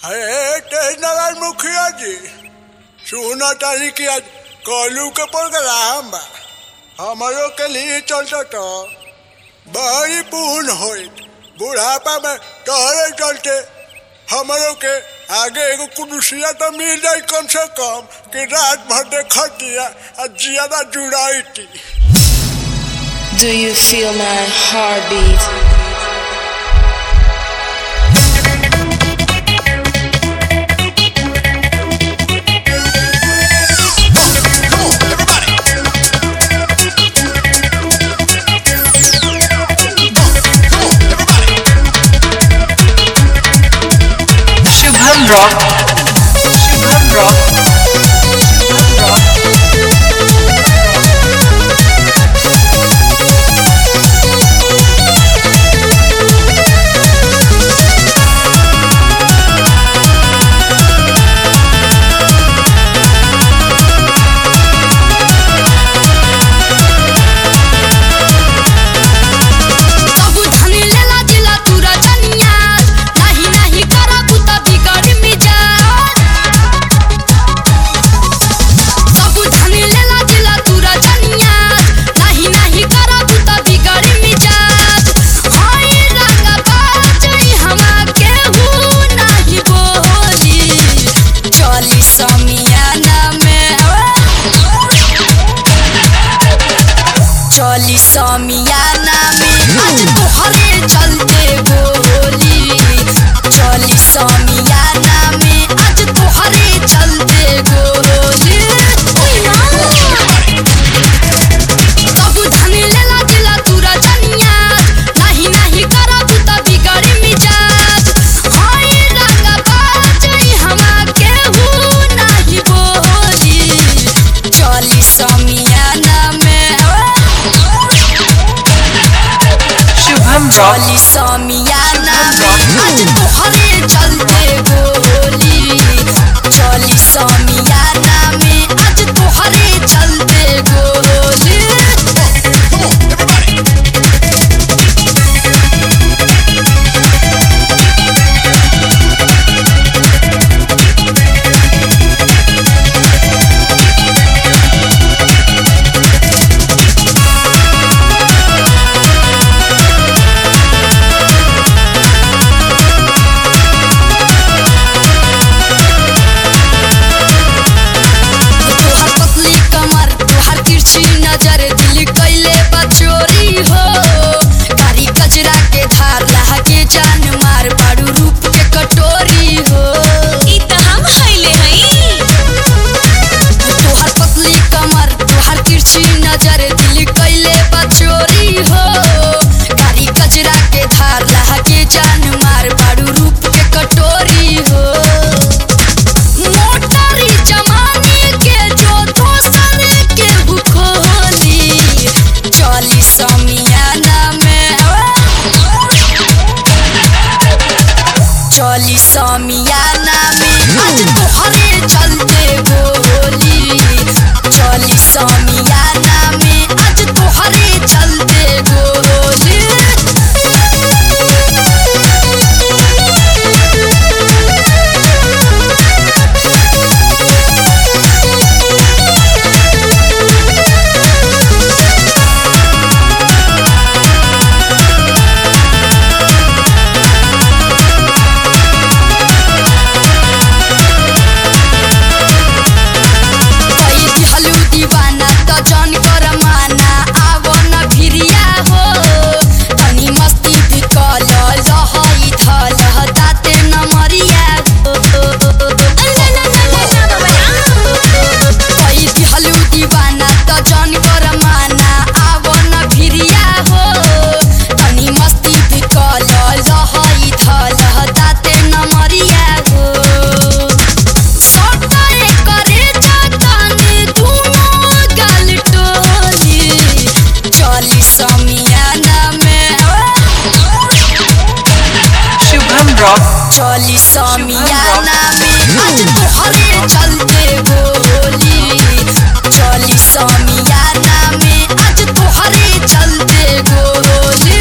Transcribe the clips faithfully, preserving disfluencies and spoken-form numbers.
अरे तेजनारायण मुखिया जी सोलह तारीख के आज कॉलू के प्रोग्राम बा हमारो के लिए चलता तो बड़ी पूर्ण हो बुढ़ापा में तोहरे चलते हमारो के आगे एगो कुर्सिया तो मिल जाए कम से कम कि रात भर देखतिया और ज्यादा जुड़ाई थी। Do you feel my heartbeat? Shubham Rock, Shubham Rock, Shubham Rock. चली समियाना में आज तोहरे चलते गोली चली समियाना में आज तोहरे चलते गोली सब धन लेला दिला तूरा जनिया नहीं नहीं करब त बिगड़ी मिजाज हाय रंगा बाजई हमा केहू नहीं बोली चली समियाना में Shubham Rock, चली समियाना में आज तोहरे चलते गोली चली समियाना में आज तोहरे चलते गोली चली समियाना में आज तोहरे चलते गोली चली समियाना में आज तोहरे चलते गोली चली समियाना में आज तोहरे चलते गोली चली समियाना में आज तोहरे चलते गोली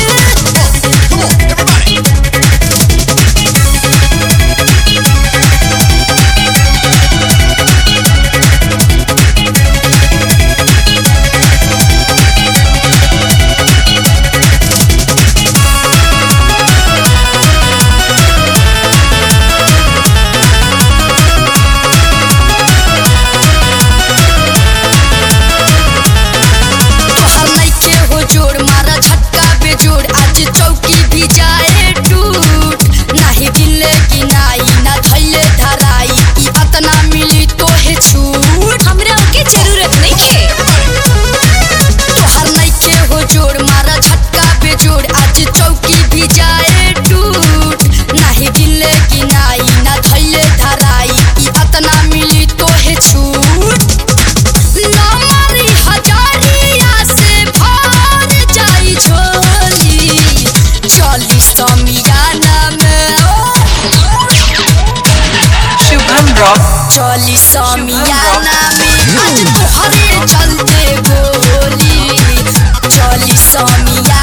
चली समियाना में आज तोहरे चलते गोली चली समिया